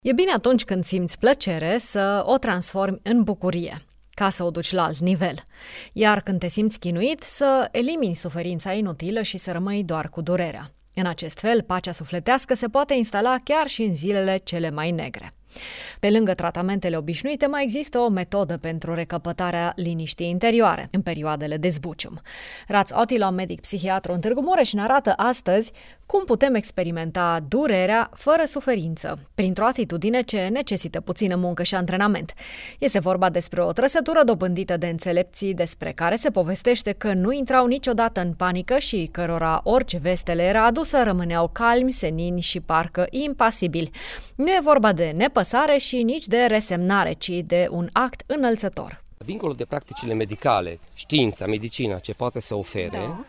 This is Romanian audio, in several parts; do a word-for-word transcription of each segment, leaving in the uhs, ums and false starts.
E bine atunci când simți plăcere să o transformi în bucurie, ca să o duci la alt nivel. Iar când te simți chinuit, să elimini suferința inutilă și să rămâi doar cu durerea. În acest fel, pacea sufletească se poate instala chiar și în zilele cele mai negre. Pe lângă tratamentele obișnuite, mai există o metodă pentru recăpătarea liniștii interioare în perioadele de zbucium. Raț Otilo, medic psihiatru în Târgu Mureș, ne arată astăzi cum putem experimenta durerea fără suferință, printr-o atitudine ce necesită puțină muncă și antrenament. Este vorba despre o trăsătură dobândită de înțelepții despre care se povestește că nu intrau niciodată în panică și cărora orice veste le era adusă rămâneau calmi, senini și parcă impasibili. Nu e vorba de nepăsare și nici de resemnare, ci de un act înălțător. Dincolo de practicile medicale, știința, medicina ce poate să ofere, da.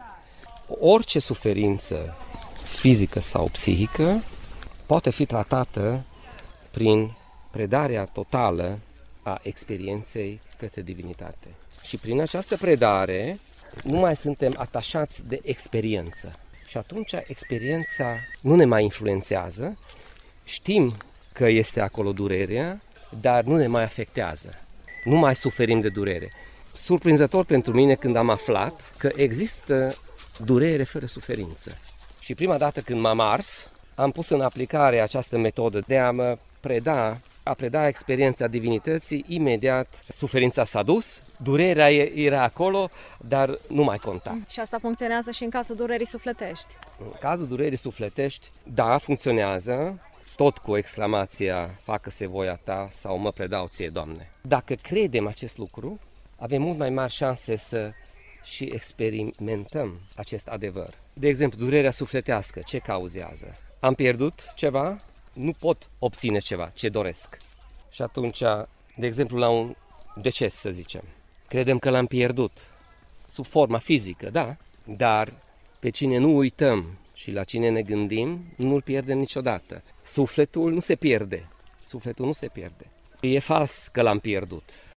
Orice suferință fizică sau psihică poate fi tratată prin predarea totală a experienței către divinitate. Și prin această predare nu mai suntem atașați de experiență. Și atunci experiența nu ne mai influențează, știm că este acolo durerea, dar nu ne mai afectează. Nu mai suferim de durere. Surprinzător pentru mine când am aflat că există durere fără suferință. Și prima dată când m-am ars, am pus în aplicare această metodă de a mă preda, a preda experiența divinității, imediat suferința s-a dus, durerea era acolo, dar nu mai conta. Și asta funcționează și în cazul durerii sufletești? În cazul durerii sufletești, da, funcționează, tot cu exclamația, facă-se voia ta sau mă predau ție, Doamne. Dacă credem acest lucru, avem mult mai mari șanse să și experimentăm acest adevăr. De exemplu, durerea sufletească, ce cauzează? Am pierdut ceva? Nu pot obține ceva, ce doresc. Și atunci, de exemplu, la un deces, să zicem, credem că l-am pierdut, sub forma fizică, da, dar pe cine nu uităm și la cine ne gândim, nu-l pierdem niciodată. Sufletul nu se pierde, sufletul nu se pierde. E fals că l-am pierdut.